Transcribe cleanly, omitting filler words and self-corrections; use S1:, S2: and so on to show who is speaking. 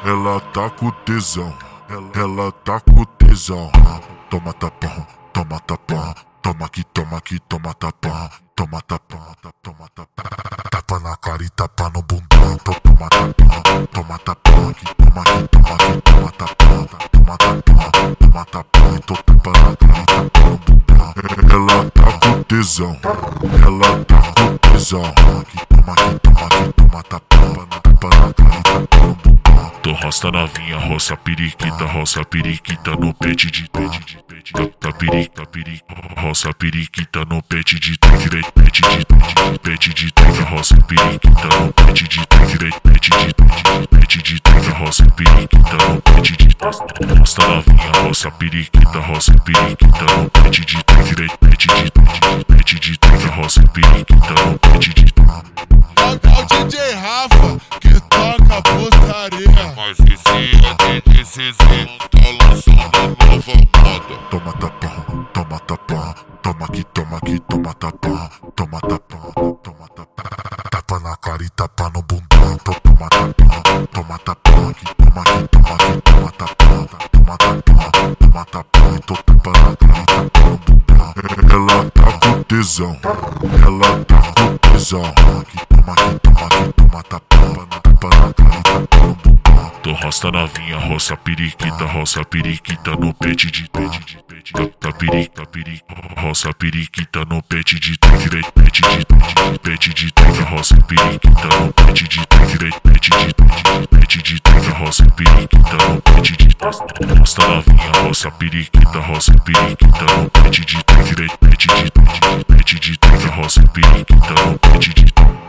S1: Ela tá com tesão, ela tá com tesão. Toma tapão, toma tapão, toma aqui, toma tapão, toma tapão, toma tapão. Tapa na cara e tapa no bundão. Toma tapão, toma tapão, aqui, toma tapão, toma tapão, toma tapão. Tô tapa na cara e tapa no bundão. Ela tá com tesão, ela tá com tesão. Aqui, toma tapão, tapa na cara e tapa no bundão. Tô roça novinha, roça periquita no pet de tá periquita, roça periquita no pet de direito, pet de roça periquita no pet de direito, pet de roça periquita no pet de roça novinha, roça periquita no pet de direito, pet de roça periquita no pet de
S2: É o DJ Rafa que toca putaria.
S3: Mas esse tá lançando nova moda.
S1: Toma tapão, toma tapão, toma aqui, toma tapão, toma tapão, toma tapão. Tapa na cara e tapa no bundão. Toma tapão, aqui, toma tapão, toma tapão, toma tapão. Tô tapa na cara e tapa no bundão. Ela tá com tesão, ela tá com tesão. Aqui, toma tapão, tapa na cara e tapa no bundão. Tô roça novinha, roça periquita no pet de tá periquita, roça periquita no pet de direito, pet de roça periquita no pet de direito, pet de roça periquita no pet de roça novinha, roça periquita no pet de direito, pet de roça periquita no pet de